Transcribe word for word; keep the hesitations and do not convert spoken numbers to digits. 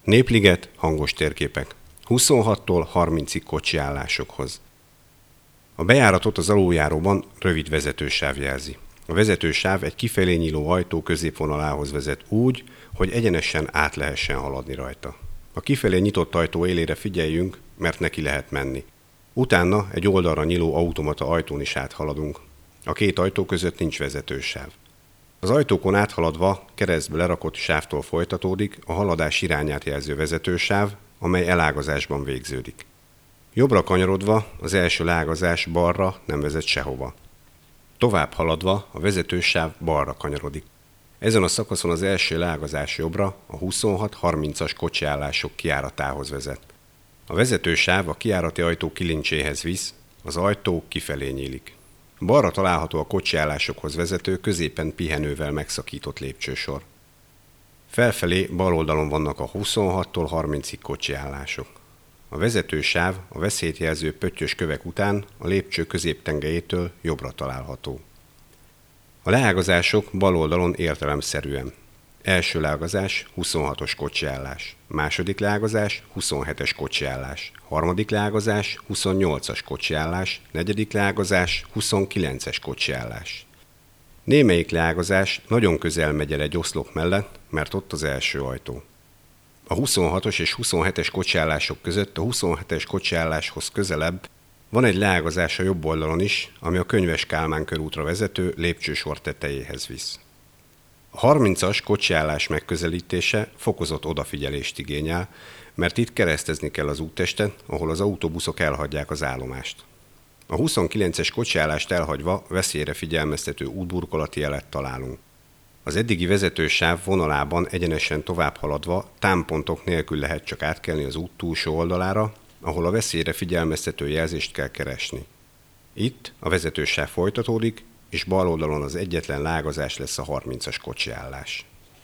Népliget, hangos térképek. huszonhattól harmincig kocsiállásokhoz. A bejáratot az aluljáróban rövid vezetősáv jelzi. A vezetősáv egy kifelé nyíló ajtó középvonalához vezet úgy, hogy egyenesen át lehessen haladni rajta. A kifelé nyitott ajtó élére figyeljünk, mert neki lehet menni. Utána egy oldalra nyíló automata ajtón is áthaladunk. A két ajtó között nincs vezetősáv. Az ajtókon áthaladva keresztbe lerakott sávtól folytatódik a haladás irányát jelző vezetősáv, amely elágazásban végződik. Jobbra kanyarodva az első leágazás balra nem vezet sehova. Tovább haladva a vezetősáv balra kanyarodik. Ezen a szakaszon az első leágazás jobbra a huszonhat harmincas kocsiállások kijáratához vezet. A vezetősáv a kijárati ajtó kilincséhez visz, az ajtó kifelé nyílik. Balra található a kocsiállásokhoz vezető, középen pihenővel megszakított lépcsősor. Felfelé bal oldalon vannak a huszonhattól harmincig kocsiállások. A vezetősáv a veszélyt jelző pöttyös kövek után a lépcső középtengelyétől jobbra található. A leágazások bal oldalon értelemszerűen. Első leágazás huszonhatos kocsiállás, második leágazás huszonhetes kocsiállás, harmadik leágazás huszonnyolcas kocsiállás, negyedik leágazás huszonkilences kocsiállás. Némelyik leágazás nagyon közel megy el egy oszlop mellett, mert ott az első ajtó. A huszonhatos és huszonhetes kocsiállások között a huszonhetes kocsiálláshoz közelebb van egy leágazás a jobb oldalon is, ami a Könyves Kálmán körútra vezető lépcsősor tetejéhez visz. A harmincas kocsiállás megközelítése fokozott odafigyelést igényel, mert itt keresztezni kell az úttesten, ahol az autóbuszok elhagyják az állomást. A huszonkilences kocsiállást elhagyva veszélyre figyelmeztető útburkolati jelet találunk. Az eddigi vezetősáv vonalában egyenesen tovább haladva támpontok nélkül lehet csak átkelni az út túlsó oldalára, ahol a veszélyre figyelmeztető jelzést kell keresni. Itt a vezetősáv folytatódik, és bal oldalon az egyetlen leágazás lesz a harmincas kocsiállás.